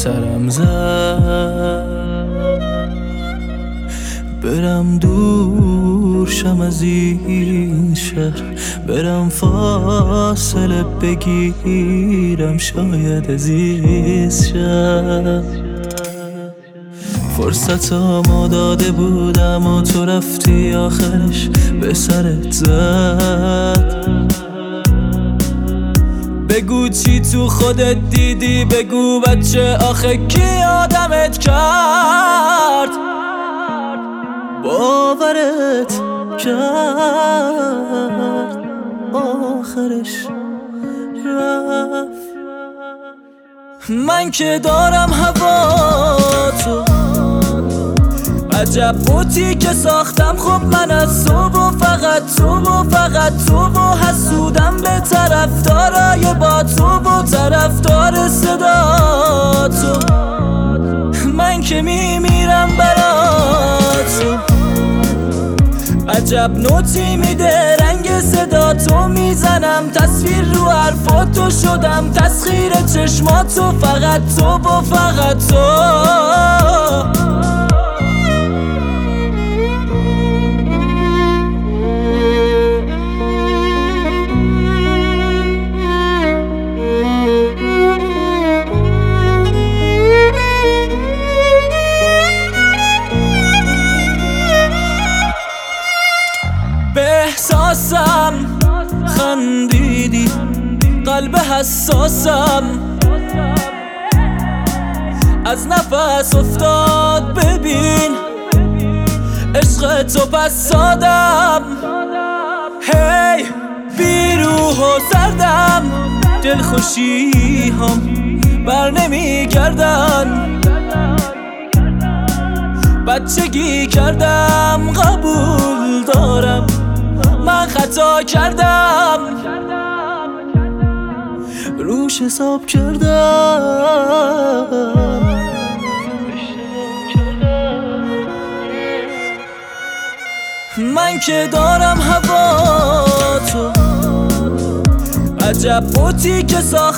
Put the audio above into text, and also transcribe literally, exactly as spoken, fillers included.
سرم زد برم دور شم از این شهر، برم فاصله بگیرم شاید عزیز شم. فرصتامو داده بودم و تو رفتی آخرش به سرت زد. بگو چی تو خودت دیدی، بگو بچه آخه کی آدمت کرد، باورت کرد آخرش رفت. من که دارم هوا تو، عجب بوتی که ساختم خب من از تو و فقط تو و فقط تو و حسودم به طرفدارای با تو و طرفدار صدا تو. من که میمیرم برات تو، عجب نوتی میده رنگ صدا تو میزنم، تصویر رو حرفاتو شدم تسخیر چشماتو، فقط تو و فقط تو. به احساسم خندیدی، قلب حساسم از نفس افتاد، ببین عشق تو پس سادم. هی بی روح و سردم، دلخوشی هم بر نمی گردن، بچگی کردم قبول دارم من خطا کردم، روش حساب کردم. من که دارم هوا تو، عجب بوتی که ساخت